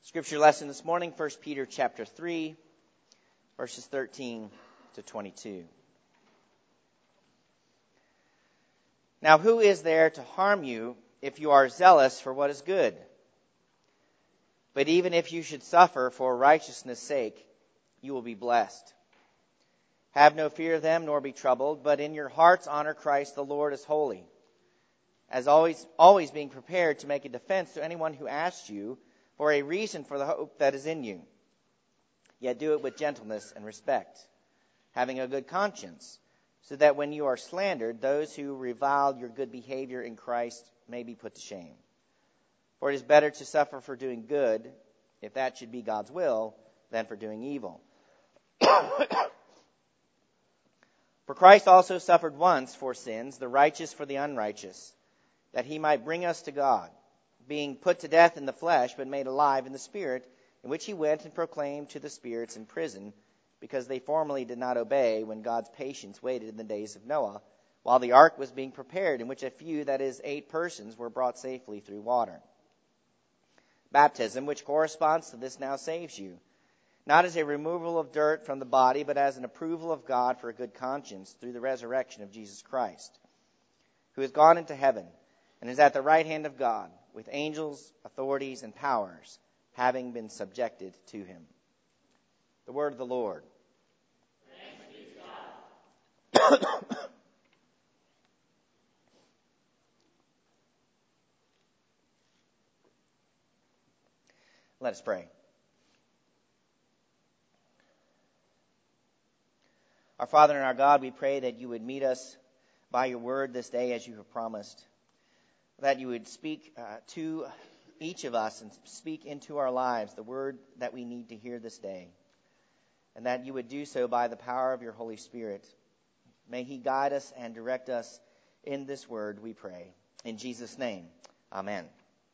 Scripture lesson this morning, 1 Peter chapter 3, verses 13 to 22. Now who is there to harm you if you are zealous for what is good? But even if you should suffer for righteousness' sake, you will be blessed. Have no fear of them, nor be troubled, but in your hearts honor Christ the Lord as holy, as always being prepared to make a defense to anyone who asks you for a reason for the hope that is in you. Yet do it with gentleness and respect, having a good conscience, so that when you are slandered, those who revile your good behavior in Christ may be put to shame. For it is better to suffer for doing good, if that should be God's will, than for doing evil. For Christ also suffered once for sins, the righteous for the unrighteous, that he might bring us to God, being put to death in the flesh, but made alive in the Spirit, in which he went and proclaimed to the spirits in prison, because they formerly did not obey when God's patience waited in the days of Noah, while the ark was being prepared, in which a few, that is, 8 persons, were brought safely through water. Baptism, which corresponds to this, now saves you, not as a removal of dirt from the body, but as an approval of God for a good conscience through the resurrection of Jesus Christ, who has gone into heaven and is at the right hand of God, with angels, authorities, and powers, having been subjected to him. The word of the Lord. Thanks be to God. Let us pray. Our Father and our God, we pray that you would meet us by your word this day as you have promised, that you would speak to each of us and speak into our lives the word that we need to hear this day, and that you would do so by the power of your Holy Spirit. May he guide us and direct us in this word, we pray. In Jesus' name, amen.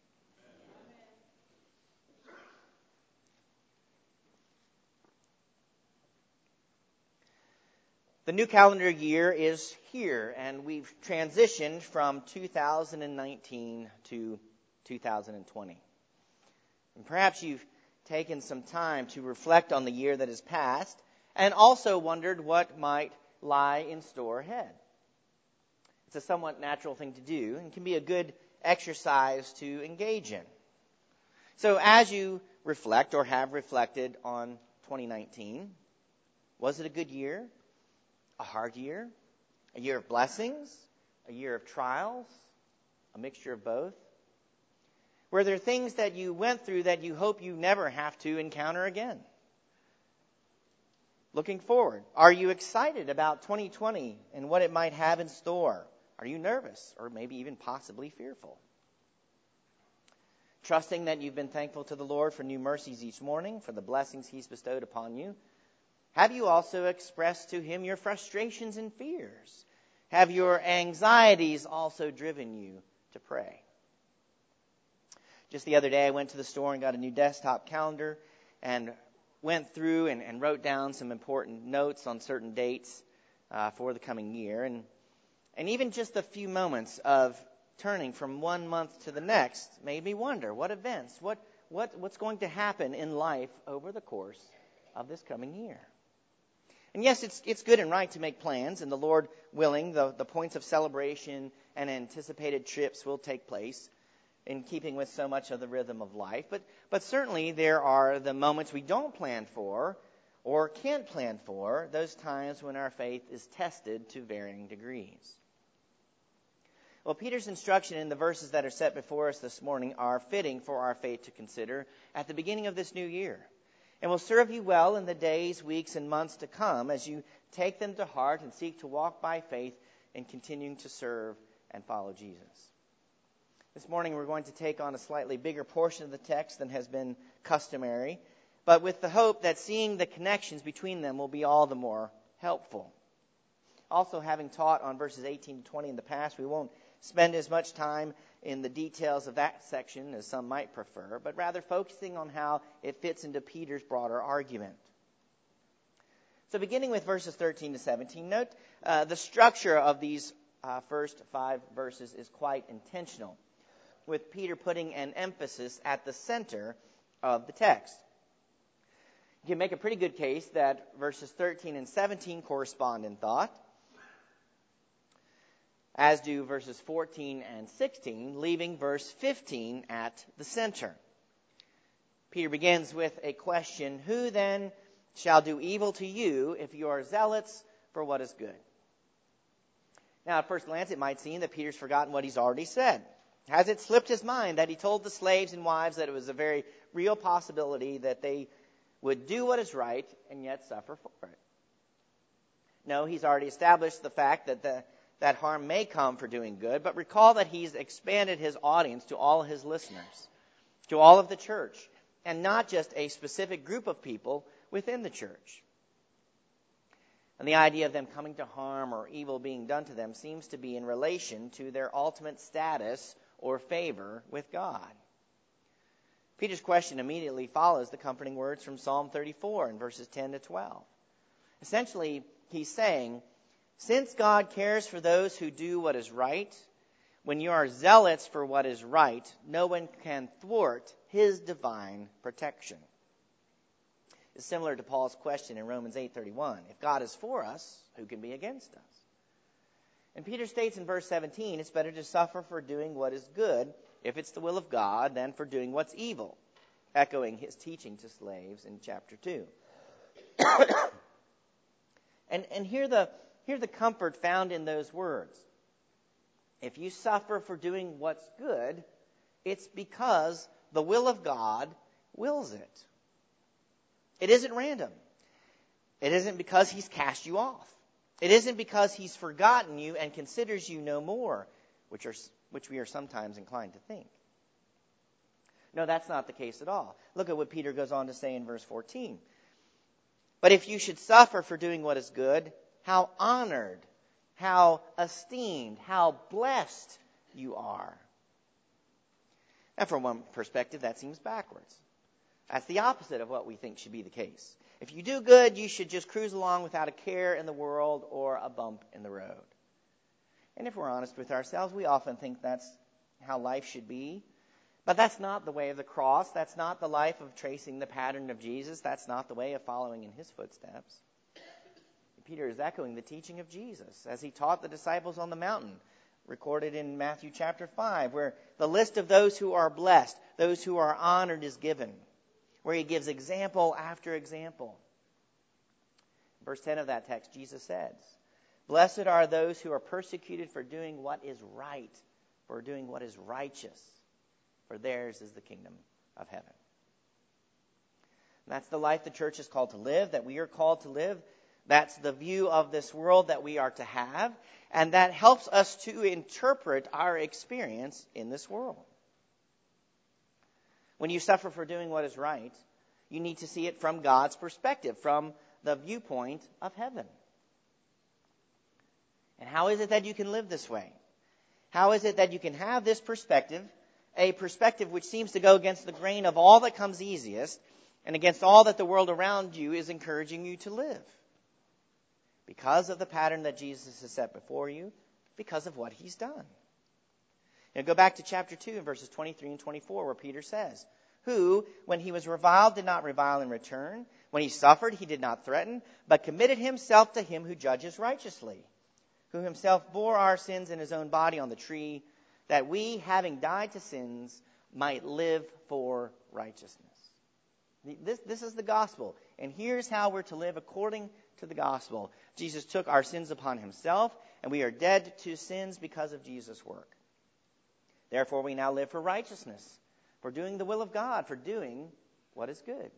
The new calendar year is here, and we've transitioned from 2019 to 2020. And perhaps you've taken some time to reflect on the year that has passed and also wondered what might lie in store ahead. It's a somewhat natural thing to do and can be a good exercise to engage in. So as you reflect or have reflected on 2019, was it a good year? A hard year? A year of blessings? A year of trials? A mixture of both? Were there things that you went through that you hope you never have to encounter again? Looking forward, are you excited about 2020 and what it might have in store? Are you nervous or maybe even possibly fearful? Trusting that you've been thankful to the Lord for new mercies each morning, for the blessings he's bestowed upon you, have you also expressed to him your frustrations and fears? Have your anxieties also driven you to pray? Just the other day, I went to the store and got a new desktop calendar and went through and wrote down some important notes on certain dates for the coming year. And even just a few moments of turning from one month to the next made me wonder, what events, what's going to happen in life over the course of this coming year? And yes, it's good and right to make plans, and the Lord willing, the points of celebration and anticipated trips will take place in keeping with so much of the rhythm of life. But certainly there are the moments we don't plan for or can't plan for, those times when our faith is tested to varying degrees. Well, Peter's instruction in the verses that are set before us this morning are fitting for our faith to consider at the beginning of this new year, and will serve you well in the days, weeks, and months to come as you take them to heart and seek to walk by faith in continuing to serve and follow Jesus. This morning we're going to take on a slightly bigger portion of the text than has been customary, but with the hope that seeing the connections between them will be all the more helpful. Also, having taught on verses 18 to 20 in the past, we won't spend as much time in the details of that section as some might prefer, but rather focusing on how it fits into Peter's broader argument. So beginning with verses 13 to 17, note the structure of these first 5 verses is quite intentional, with Peter putting an emphasis at the center of the text. You can make a pretty good case that verses 13 and 17 correspond in thought, as do verses 14 and 16, leaving verse 15 at the center. Peter begins with a question, who then shall do evil to you if you are zealots for what is good? Now, at first glance, it might seem that Peter's forgotten what he's already said. Has it slipped his mind that he told the slaves and wives that it was a very real possibility that they would do what is right and yet suffer for it? No, he's already established the fact that harm may come for doing good, but recall that he's expanded his audience to all his listeners, to all of the church, and not just a specific group of people within the church. And the idea of them coming to harm or evil being done to them seems to be in relation to their ultimate status or favor with God. Peter's question immediately follows the comforting words from Psalm 34 in verses 10 to 12. Essentially, he's saying, since God cares for those who do what is right, when you are zealots for what is right, no one can thwart his divine protection. It's similar to Paul's question in Romans 8:31. If God is for us, who can be against us? And Peter states in verse 17, it's better to suffer for doing what is good, if it's the will of God, than for doing what's evil, echoing his teaching to slaves in chapter 2. And hear the comfort found in those words. If you suffer for doing what's good, it's because the will of God wills it. It isn't random. It isn't because he's cast you off. It isn't because he's forgotten you and considers you no more, which we are sometimes inclined to think. No, that's not the case at all. Look at what Peter goes on to say in verse 14. But if you should suffer for doing what is good, how honored, how esteemed, how blessed you are. And from one perspective, that seems backwards. That's the opposite of what we think should be the case. If you do good, you should just cruise along without a care in the world or a bump in the road. And if we're honest with ourselves, we often think that's how life should be. But that's not the way of the cross. That's not the life of tracing the pattern of Jesus. That's not the way of following in his footsteps. Peter is echoing the teaching of Jesus as he taught the disciples on the mountain, recorded in Matthew chapter 5, where the list of those who are blessed, those who are honored is given, where he gives example after example. Verse 10 of that text, Jesus says, blessed are those who are persecuted for doing what is right, for doing what is righteous, for theirs is the kingdom of heaven. And that's the life the church is called to live, that we are called to live. That's the view of this world that we are to have, and that helps us to interpret our experience in this world. When you suffer for doing what is right, you need to see it from God's perspective, from the viewpoint of heaven. And how is it that you can live this way? How is it that you can have this perspective, a perspective which seems to go against the grain of all that comes easiest and against all that the world around you is encouraging you to live? Because of the pattern that Jesus has set before you, because of what he's done. Now go back to chapter 2, verses 23 and 24, where Peter says, who, when he was reviled, did not revile in return. When he suffered, he did not threaten, but committed himself to him who judges righteously, who himself bore our sins in his own body on the tree, that we, having died to sins, might live for righteousness. This is the gospel. And here's how we're to live according to the gospel. Jesus took our sins upon himself, and we are dead to sins because of Jesus' work. Therefore, we now live for righteousness, for doing the will of God, for doing what is good.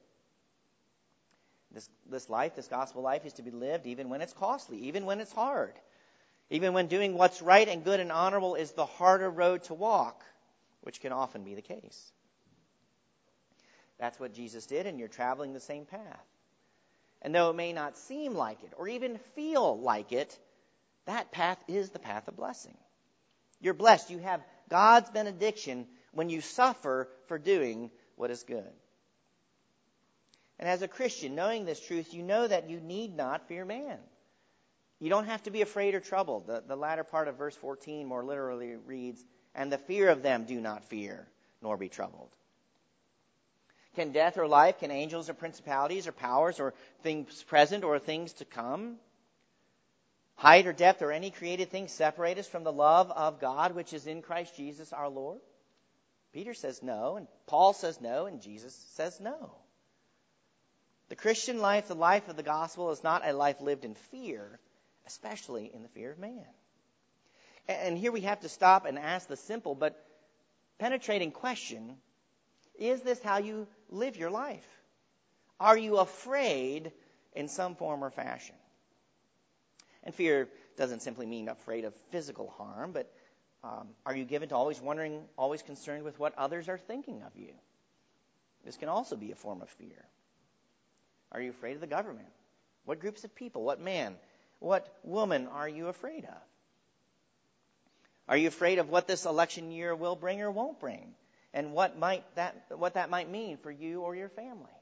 This life, this gospel life, is to be lived even when it's costly, even when it's hard, even when doing what's right and good and honorable is the harder road to walk, which can often be the case. That's what Jesus did, and you're traveling the same path. And though it may not seem like it or even feel like it, that path is the path of blessing. You're blessed. You have God's benediction when you suffer for doing what is good. And as a Christian, knowing this truth, you know that you need not fear man. You don't have to be afraid or troubled. The latter part of verse 14 more literally reads, and the fear of them do not fear, nor be troubled. Can death or life, can angels or principalities or powers or things present or things to come, height or depth or any created thing separate us from the love of God which is in Christ Jesus our Lord? Peter says no, and Paul says no, and Jesus says no. The Christian life, the life of the gospel, is not a life lived in fear, especially in the fear of man. And here we have to stop and ask the simple but penetrating question, is this how you live your life? Are you afraid in some form or fashion? And fear doesn't simply mean afraid of physical harm, but are you given to always wondering, always concerned with what others are thinking of you? This can also be a form of fear. Are you afraid of the government? What groups of people, what man, what woman are you afraid of? Are you afraid of what this election year will bring or won't bring? And what that might mean for you or your family?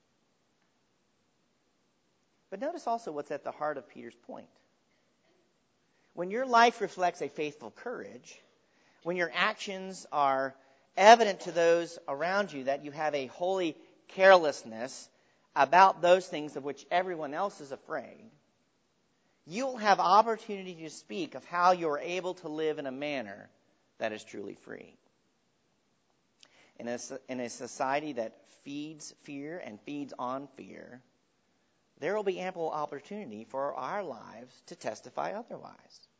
But notice also what's at the heart of Peter's point. When your life reflects a faithful courage, when your actions are evident to those around you that you have a holy carelessness about those things of which everyone else is afraid, you'll have opportunity to speak of how you're able to live in a manner that is truly free. In a society that feeds fear and feeds on fear, there will be ample opportunity for our lives to testify otherwise.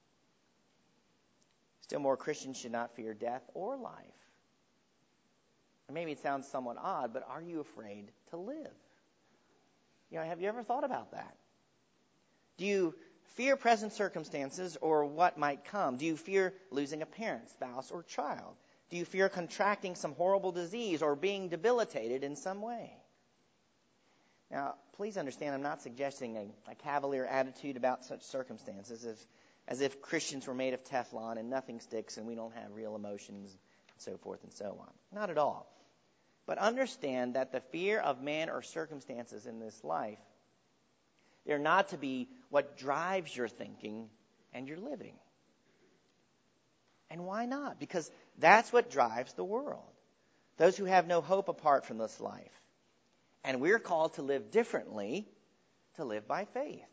Still more, Christians should not fear death or life. And maybe it sounds somewhat odd, but are you afraid to live? Have you ever thought about that? Do you fear present circumstances or what might come? Do you fear losing a parent, spouse, or child? Do you fear contracting some horrible disease or being debilitated in some way? Now, please understand, I'm not suggesting a cavalier attitude about such circumstances as if Christians were made of Teflon and nothing sticks and we don't have real emotions and so forth and so on. Not at all. But understand that the fear of man or circumstances in this life, they're not to be what drives your thinking and your living. And why not? Because that's what drives the world. Those who have no hope apart from this life. And we're called to live differently, to live by faith.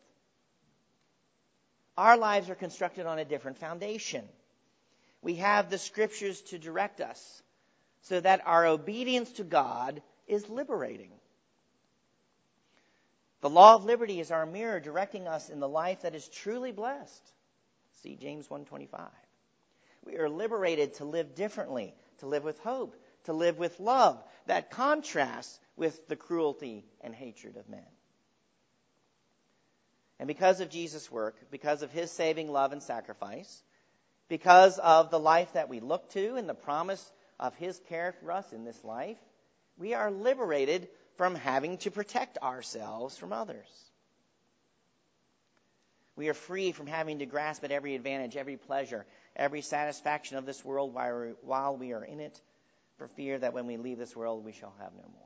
Our lives are constructed on a different foundation. We have the Scriptures to direct us so that our obedience to God is liberating. The law of liberty is our mirror directing us in the life that is truly blessed. See James 1:25. We are liberated to live differently, to live with hope, to live with love that contrasts with the cruelty and hatred of men. And because of Jesus' work, because of his saving love and sacrifice, because of the life that we look to and the promise of his care for us in this life, we are liberated from having to protect ourselves from others. We are free from having to grasp at every advantage, every pleasure, every satisfaction of this world while we are in it, for fear that when we leave this world, we shall have no more.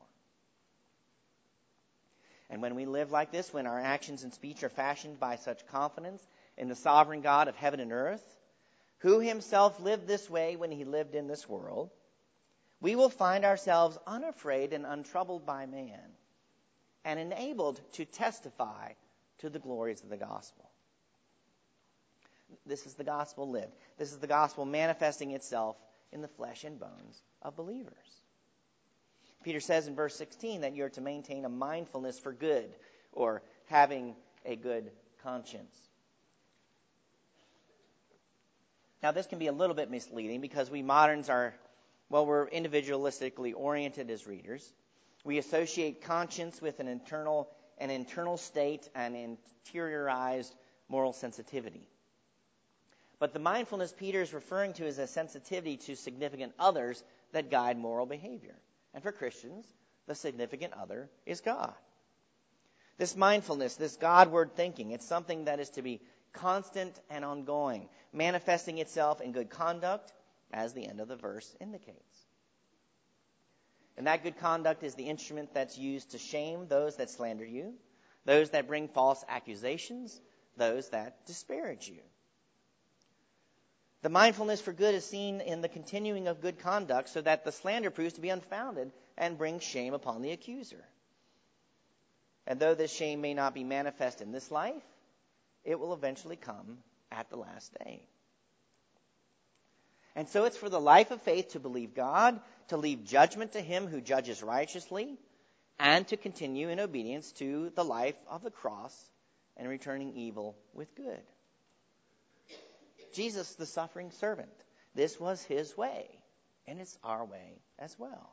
And when we live like this, when our actions and speech are fashioned by such confidence in the sovereign God of heaven and earth, who himself lived this way when he lived in this world, we will find ourselves unafraid and untroubled by man, and enabled to testify to the glories of the gospel. This is the gospel lived. This is the gospel manifesting itself in the flesh and bones of believers. Peter says in verse 16 that you're to maintain a mindfulness for good, or having a good conscience. Now, this can be a little bit misleading because we moderns we're individualistically oriented as readers. We associate conscience with an internal state and interiorized moral sensitivity. But the mindfulness Peter is referring to is a sensitivity to significant others that guide moral behavior. And for Christians, the significant other is God. This mindfulness, this Godward thinking, it's something that is to be constant and ongoing, manifesting itself in good conduct, as the end of the verse indicates. And that good conduct is the instrument that's used to shame those that slander you, those that bring false accusations, those that disparage you. The mindfulness for good is seen in the continuing of good conduct so that the slander proves to be unfounded and brings shame upon the accuser. And though this shame may not be manifest in this life, it will eventually come at the last day. And so it's for the life of faith to believe God, to leave judgment to him who judges righteously, and to continue in obedience to the life of the cross and returning evil with good. Jesus, the suffering servant, this was his way, and it's our way as well.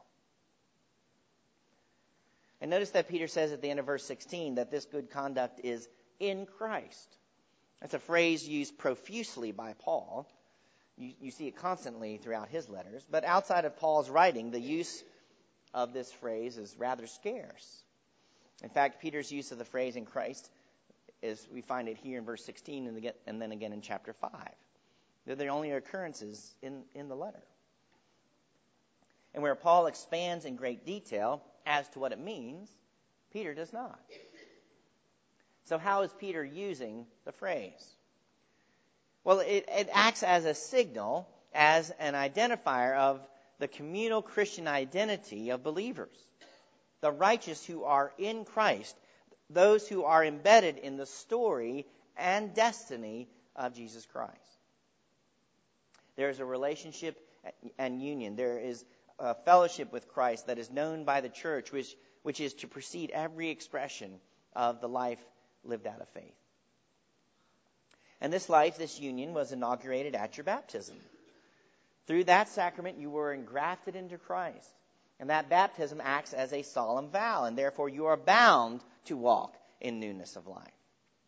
And notice that Peter says at the end of verse 16 that this good conduct is in Christ. That's a phrase used profusely by Paul. You see it constantly throughout his letters. But outside of Paul's writing, the use of this phrase is rather scarce. In fact, Peter's use of the phrase in Christ is, we find it here in verse 16 and then again in chapter 5. They're the only occurrences in the letter. And where Paul expands in great detail as to what it means, Peter does not. So how is Peter using the phrase? Well, it acts as a signal, as an identifier of the communal Christian identity of believers. The righteous who are in Christ, those who are embedded in the story and destiny of Jesus Christ. There is a relationship and union. There is a fellowship with Christ that is known by the church, which is to precede every expression of the life lived out of faith. And this life, this union, was inaugurated at your baptism. Through that sacrament, you were engrafted into Christ. And that baptism acts as a solemn vow, and therefore you are bound to walk in newness of life.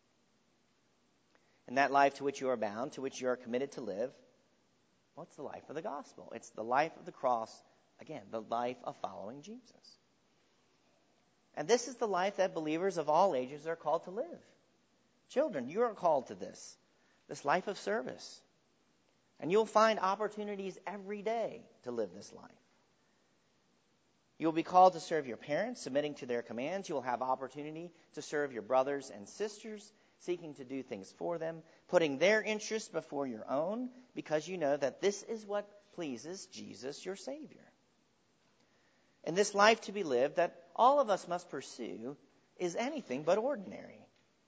And that life to which you are bound, to which you are committed to live, well, it's the life of the gospel. It's the life of the cross, again, the life of following Jesus. And this is the life that believers of all ages are called to live. Children, you are called to this life of service. And you'll find opportunities every day to live this life. You'll be called to serve your parents, submitting to their commands. You'll have opportunity to serve your brothers and sisters, seeking to do things for them, putting their interests before your own, because you know that this is what pleases Jesus, your Savior. And this life to be lived that all of us must pursue is anything but ordinary.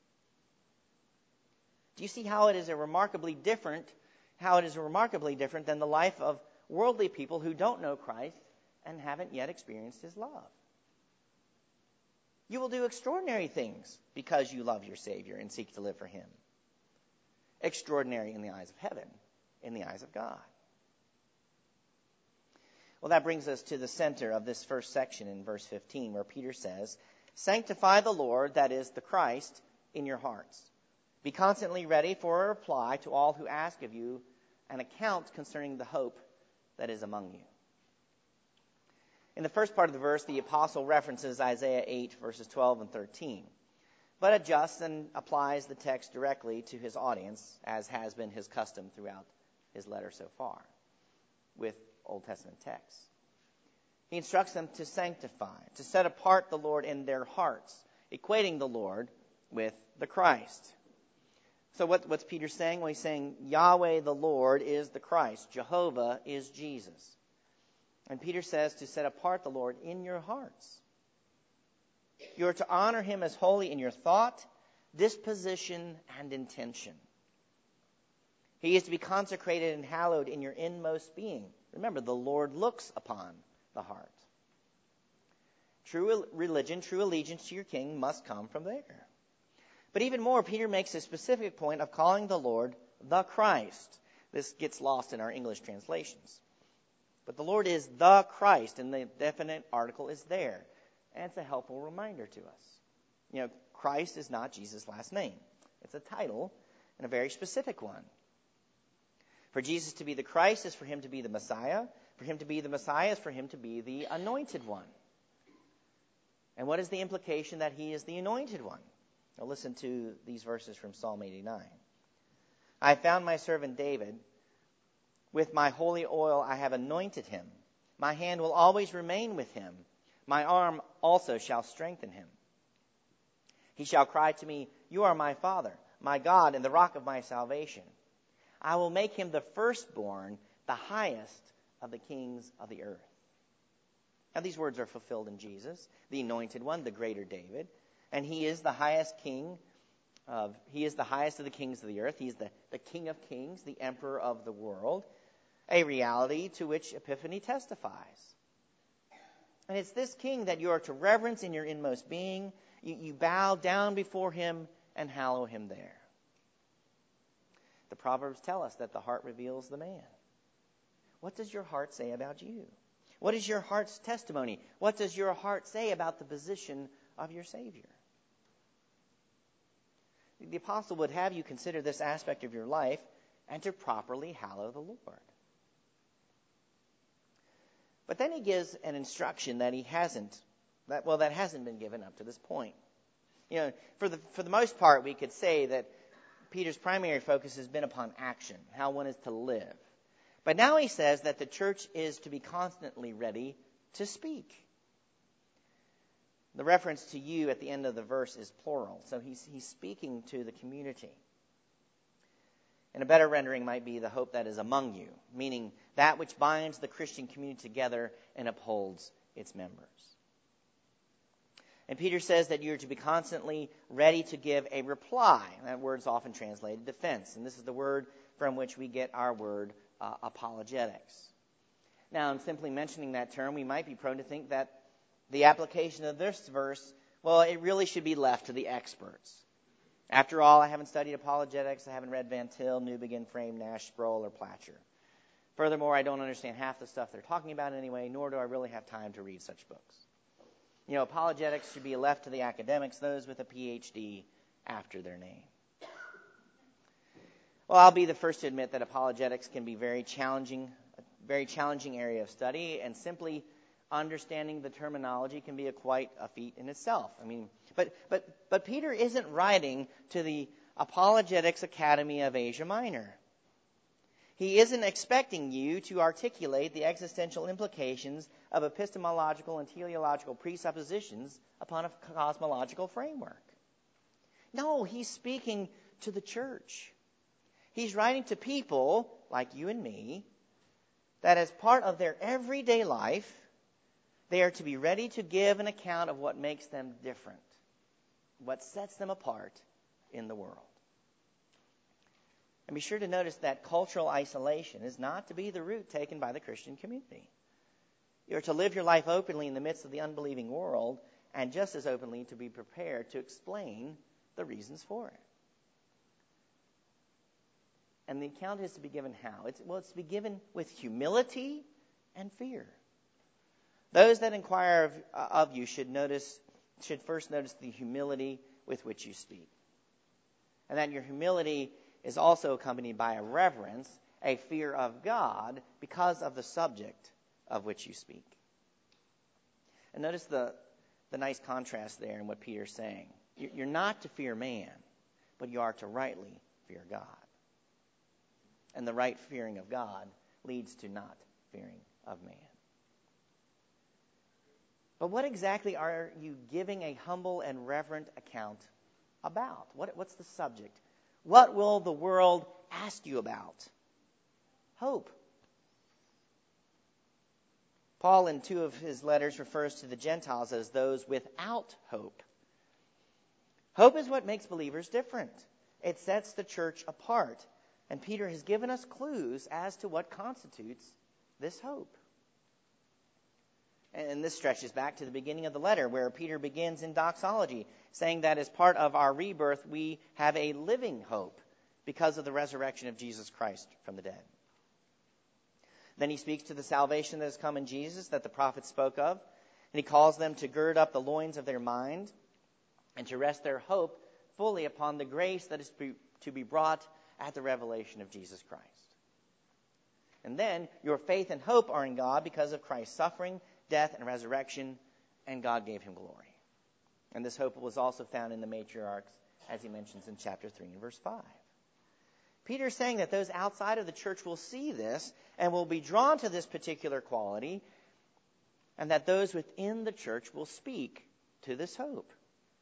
Do you see how it is remarkably different than the life of worldly people who don't know Christ and haven't yet experienced his love? You will do extraordinary things because you love your Savior and seek to live for him. Extraordinary in the eyes of heaven, in the eyes of God. Well, that brings us to the center of this first section in verse 15, where Peter says, "Sanctify the Lord," that is the Christ, "in your hearts. Be constantly ready for a reply to all who ask of you an account concerning the hope that is among you." In the first part of the verse, the apostle references Isaiah 8, verses 12 and 13, but adjusts and applies the text directly to his audience, as has been his custom throughout his letter so far, with Old Testament texts. He instructs them to sanctify, to set apart the Lord in their hearts, equating the Lord with the Christ. So what's Peter saying? Well, he's saying Yahweh the Lord is the Christ. Jehovah is Jesus. And Peter says to set apart the Lord in your hearts. You are to honor him as holy in your thought, disposition, and intention. He is to be consecrated and hallowed in your inmost being. Remember, the Lord looks upon the heart. True religion, true allegiance to your king must come from there. But even more, Peter makes a specific point of calling the Lord the Christ. This gets lost in our English translations. But the Lord is the Christ, and the definite article is there. And it's a helpful reminder to us. Christ is not Jesus' last name. It's a title, and a very specific one. For Jesus to be the Christ is for him to be the Messiah. For him to be the Messiah is for him to be the anointed one. And what is the implication that he is the anointed one? Now listen to these verses from Psalm 89. "I found my servant David. With my holy oil I have anointed him. My hand will always remain with him. My arm also shall strengthen him. He shall cry to me, 'You are my Father, my God, and the rock of my salvation.' I will make him the firstborn, the highest of the kings of the earth. Now these words are fulfilled in Jesus, the anointed one, the greater David. And he is the highest he is the highest of the kings of the earth. He is the King of kings, the emperor of the world, a reality to which Epiphany testifies. And it's this king that you are to reverence in your inmost being. You bow down before him and hallow him there. The Proverbs tell us that the heart reveals the man. What does your heart say about you? What is your heart's testimony? What does your heart say about the position of your Savior? The apostle would have you consider this aspect of your life and to properly hallow the Lord. But then he gives an instruction that hasn't been given up to this point. For the most part, we could say that Peter's primary focus has been upon action, how one is to live. But now he says that the church is to be constantly ready to speak. The reference to you at the end of the verse is plural, so he's speaking to the community. And a better rendering might be the hope that is among you, meaning that which binds the Christian community together and upholds its members. And Peter says that you're to be constantly ready to give a reply. That word's often translated defense, and this is the word from which we get our word apologetics. Now, in simply mentioning that term, we might be prone to think that the application of this verse, it really should be left to the experts. After all, I haven't studied apologetics. I haven't read Van Til, Newbigin, Frame, Nash, Sproul, or Platcher. Furthermore, I don't understand half the stuff they're talking about anyway, nor do I really have time to read such books. Apologetics should be left to the academics, those with a PhD after their name. Well, I'll be the first to admit that apologetics can be a very challenging area of study, and simply understanding the terminology can be quite a feat in itself. But Peter isn't writing to the Apologetics Academy of Asia Minor. He isn't expecting you to articulate the existential implications of epistemological and teleological presuppositions upon a cosmological framework. No, he's speaking to the church. He's writing to people like you and me that as part of their everyday life, they are to be ready to give an account of what makes them different, what sets them apart in the world. And be sure to notice that cultural isolation is not to be the route taken by the Christian community. You're to live your life openly in the midst of the unbelieving world, and just as openly to be prepared to explain the reasons for it. And the account is to be given how? It's to be given with humility and fear. Those that inquire of you should first notice the humility with which you speak. And that your humility is also accompanied by a reverence, a fear of God, because of the subject of which you speak. And notice the nice contrast there in what Peter's saying. You're not to fear man, but you are to rightly fear God. And the right fearing of God leads to not fearing of man. But what exactly are you giving a humble and reverent account about? What's the subject? What will the world ask you about? Hope. Paul, in 2 of his letters, refers to the Gentiles as those without hope. Hope is what makes believers different. It sets the church apart. And Peter has given us clues as to what constitutes this hope. And this stretches back to the beginning of the letter, where Peter begins in doxology, saying that as part of our rebirth, we have a living hope because of the resurrection of Jesus Christ from the dead. Then he speaks to the salvation that has come in Jesus that the prophets spoke of, and he calls them to gird up the loins of their mind and to rest their hope fully upon the grace that is to be brought at the revelation of Jesus Christ. And then your faith and hope are in God because of Christ's suffering, death, and resurrection, and God gave him glory. And this hope was also found in the matriarchs, as he mentions in chapter 3 and verse 5. Peter is saying that those outside of the church will see this and will be drawn to this particular quality, and that those within the church will speak to this hope.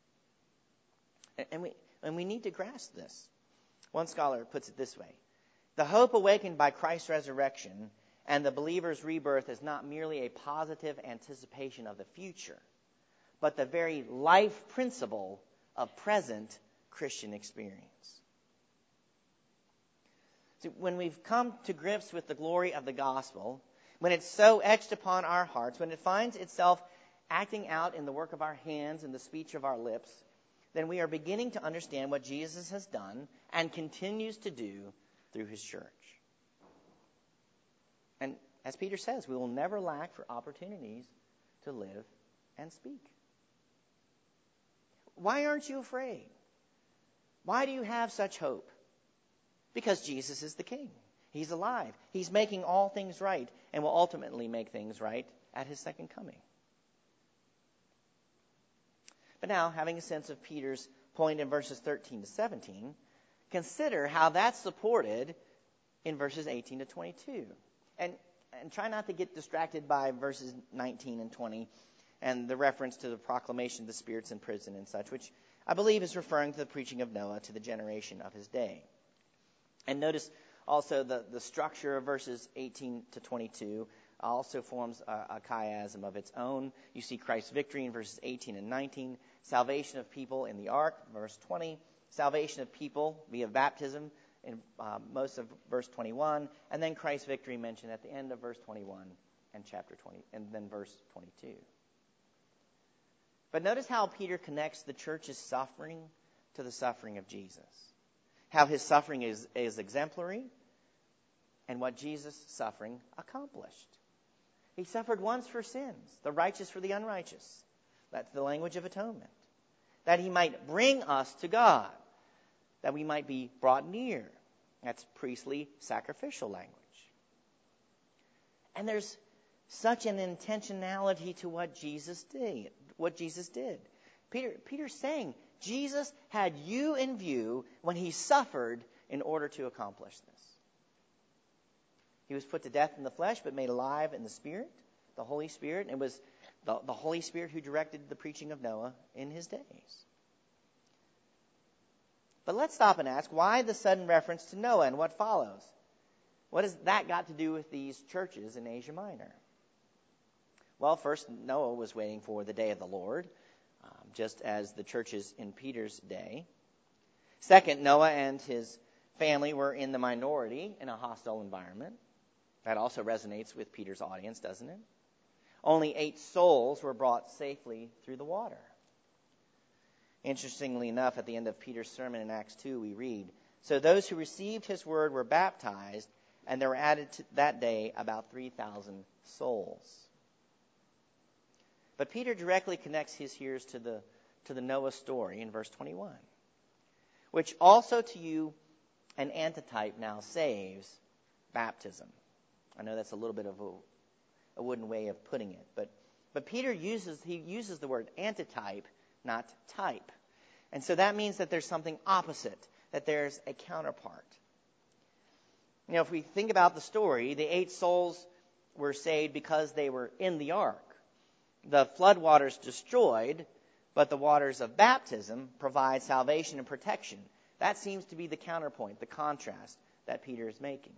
And we need to grasp this. One scholar puts it this way. The hope awakened by Christ's resurrection and the believer's rebirth is not merely a positive anticipation of the future, but the very life principle of present Christian experience. See, when we've come to grips with the glory of the gospel, when it's so etched upon our hearts, when it finds itself acting out in the work of our hands and the speech of our lips, then we are beginning to understand what Jesus has done and continues to do through his church. And as Peter says, we will never lack for opportunities to live and speak. Why aren't you afraid? Why do you have such hope? Because Jesus is the King. He's alive. He's making all things right and will ultimately make things right at his second coming. But now, having a sense of Peter's point in verses 13 to 17, consider how that's supported in verses 18 to 22. And try not to get distracted by verses 19 and 20 and the reference to the proclamation of the spirits in prison and such, which I believe is referring to the preaching of Noah to the generation of his day. And notice also the structure of verses 18 to 22 also forms a chiasm of its own. You see Christ's victory in verses 18 and 19, salvation of people in the ark, verse 20, salvation of people via baptism in most of verse 21, and then Christ's victory mentioned at the end of verse 21 and chapter 20, and then verse 22. But notice how Peter connects the church's suffering to the suffering of Jesus. How his suffering is exemplary and what Jesus' suffering accomplished. He suffered once for sins, the righteous for the unrighteous. That's the language of atonement. That he might bring us to God, that we might be brought near. That's priestly sacrificial language. And there's such an intentionality to what Jesus did. Peter's saying, Jesus had you in view when he suffered in order to accomplish this. He was put to death in the flesh, but made alive in the Spirit, the Holy Spirit. And it was the Holy Spirit who directed the preaching of Noah in his days. But let's stop and ask, why the sudden reference to Noah and what follows? What has that got to do with these churches in Asia Minor? Well, first, Noah was waiting for the day of the Lord, just as the churches in Peter's day. Second, Noah and his family were in the minority in a hostile environment. That also resonates with Peter's audience, doesn't it? Only 8 souls were brought safely through the water. Interestingly enough, at the end of Peter's sermon in Acts 2, we read, "So those who received his word were baptized, and there were added to that day about 3,000 souls." But Peter directly connects his hearers to the Noah story in verse 21, which also to you an antitype now saves baptism. I know that's a little bit of a wooden way of putting it, but Peter uses the word antitype, not type. And so that means that there's something opposite, that there's a counterpart. You know, if we think about the story, the 8 souls were saved because they were in the ark. The flood waters destroyed, but the waters of baptism provide salvation and protection. That seems to be the counterpoint, the contrast that Peter is making.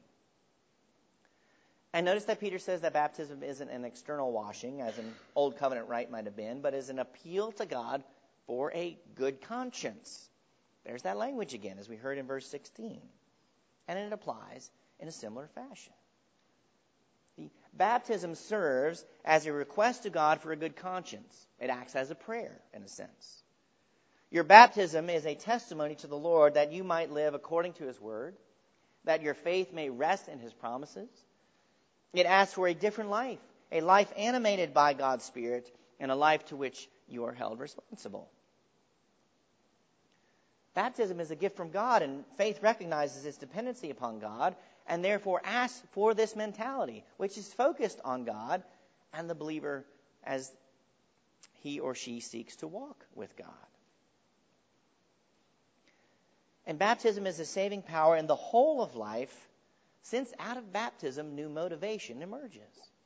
And notice that Peter says that baptism isn't an external washing, as an old covenant rite might have been, but is an appeal to God for a good conscience. There's that language again, as we heard in verse 16. And it applies in a similar fashion. The baptism serves as a request to God for a good conscience. It acts as a prayer, in a sense. Your baptism is a testimony to the Lord that you might live according to his word, that your faith may rest in his promises. It asks for a different life, a life animated by God's Spirit, and a life to which you are held responsible. Baptism is a gift from God, and faith recognizes its dependency upon God, and therefore asks for this mentality, which is focused on God and the believer as he or she seeks to walk with God. And baptism is a saving power in the whole of life, since out of baptism, new motivation emerges.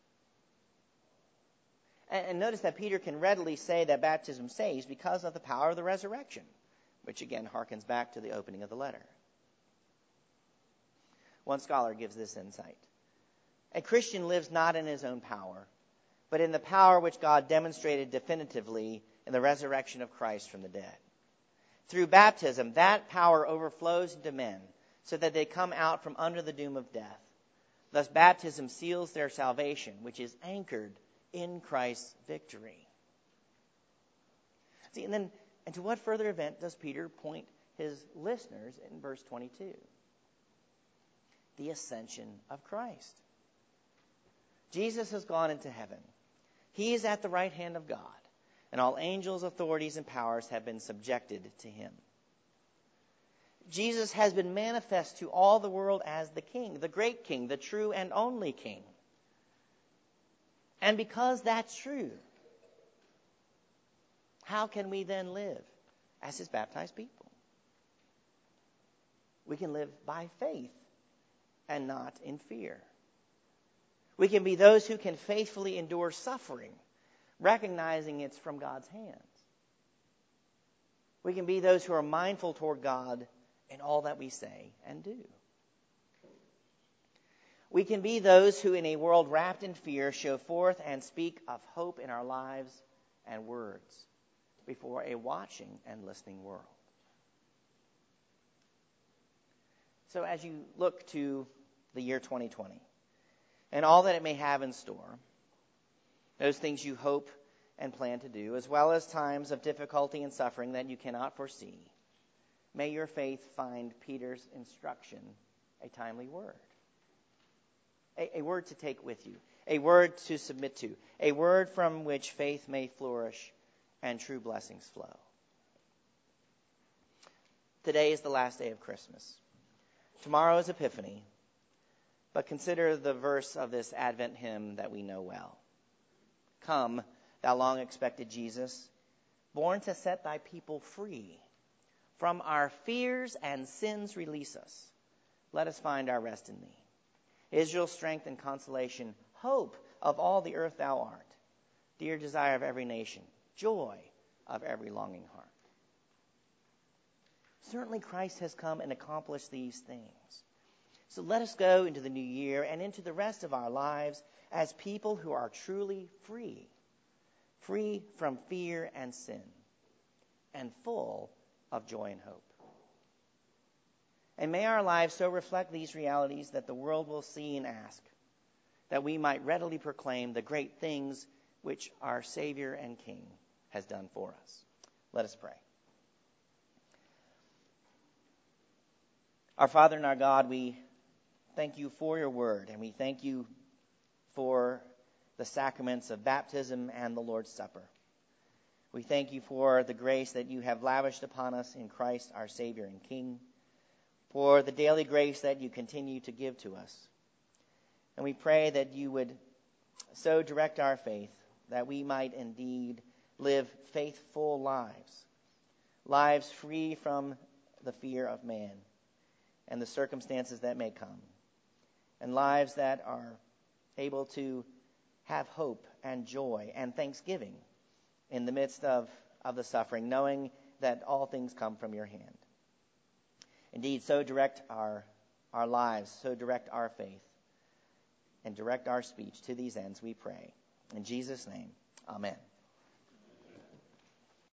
And notice that Peter can readily say that baptism saves because of the power of the resurrection, which again harkens back to the opening of the letter. One scholar gives this insight. A Christian lives not in his own power, but in the power which God demonstrated definitively in the resurrection of Christ from the dead. Through baptism, that power overflows into men so that they come out from under the doom of death. Thus, baptism seals their salvation, which is anchored in Christ's victory. See, and to what further event does Peter point his listeners in verse 22? The ascension of Christ. Jesus has gone into heaven. He is at the right hand of God, and all angels, authorities, and powers have been subjected to him. Jesus has been manifest to all the world as the King, the great King, the true and only King. And because that's true, how can we then live as his baptized people? We can live by faith and not in fear. We can be those who can faithfully endure suffering, recognizing it's from God's hands. We can be those who are mindful toward God in all that we say and do. We can be those who, in a world wrapped in fear, show forth and speak of hope in our lives and words before a watching and listening world. So as you look to the year 2020 and all that it may have in store, those things you hope and plan to do, as well as times of difficulty and suffering that you cannot foresee, may your faith find Peter's instruction a timely word. A word to take with you, a word to submit to, a word from which faith may flourish and true blessings flow. Today is the last day of Christmas. Tomorrow is Epiphany. But consider the verse of this Advent hymn that we know well. Come, thou long-expected Jesus, born to set thy people free. From our fears and sins release us. Let us find our rest in thee. Israel's strength and consolation, hope of all the earth thou art, dear desire of every nation, joy of every longing heart. Certainly Christ has come and accomplished these things. So let us go into the new year and into the rest of our lives as people who are truly free, free from fear and sin, and full of joy and hope. And may our lives so reflect these realities that the world will see and ask, that we might readily proclaim the great things which our Savior and King has done for us. Let us pray. Our Father and our God, we thank you for your word, and we thank you for the sacraments of baptism and the Lord's Supper. We thank you for the grace that you have lavished upon us in Christ, our Savior and King, for the daily grace that you continue to give to us. And we pray that you would so direct our faith that we might indeed live faithful lives, lives free from the fear of man and the circumstances that may come, and lives that are able to have hope and joy and thanksgiving in the midst of the suffering, knowing that all things come from your hand. Indeed, so direct our lives, so direct our faith, and direct our speech to these ends, we pray. In Jesus' name, amen.